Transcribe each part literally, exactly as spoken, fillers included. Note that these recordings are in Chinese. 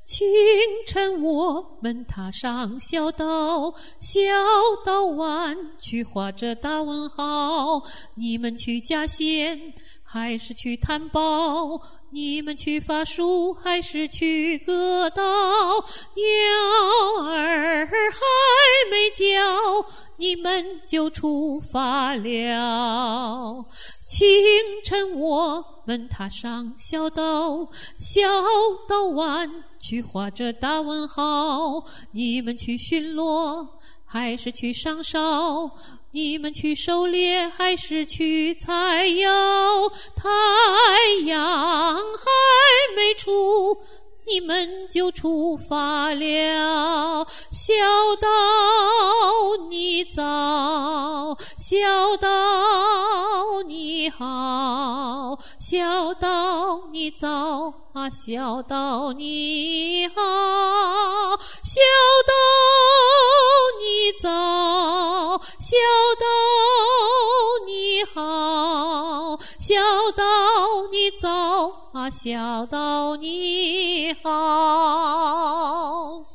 清晨我们踏上小岛，小岛湾去画着大问号。你们去夹线还是去探宝？你们去伐树还是去割稻？鸟儿还没叫，你们就出发了。清晨我们踏上小岛，小岛湾去画着大问号。你们去巡逻还是去上哨？你们去狩猎还是去采药？太阳还没出，你们就出发了。小岛你早，小岛你好，小岛你早啊，小岛你好，小岛你早，小岛你好，小岛你早啊，小岛你好。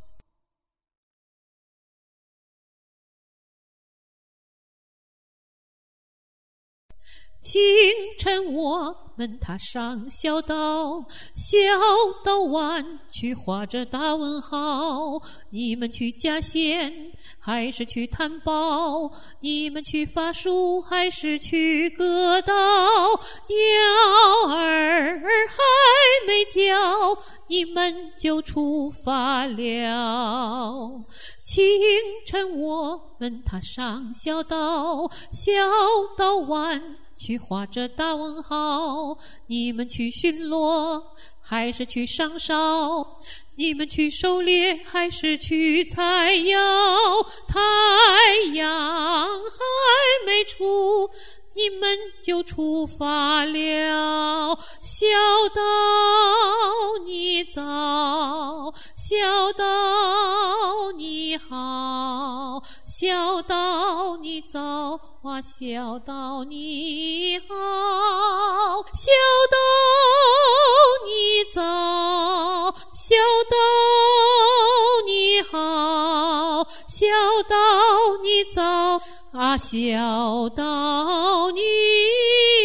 清晨我们踏上小岛，小岛湾去画着大问号。你们去夹线还是去探宝？你们去伐树还是去割稻？鸟儿还没叫，你们就出发了。清晨我们踏上小岛，小岛湾去画着大问号。你们去巡逻还是去上哨？你们去狩猎还是去采药？太阳还没出，你们就出发了。小岛你早，小岛你好，小岛你早啊，小岛你好，小岛你早，小岛你好，小岛你早啊，小岛你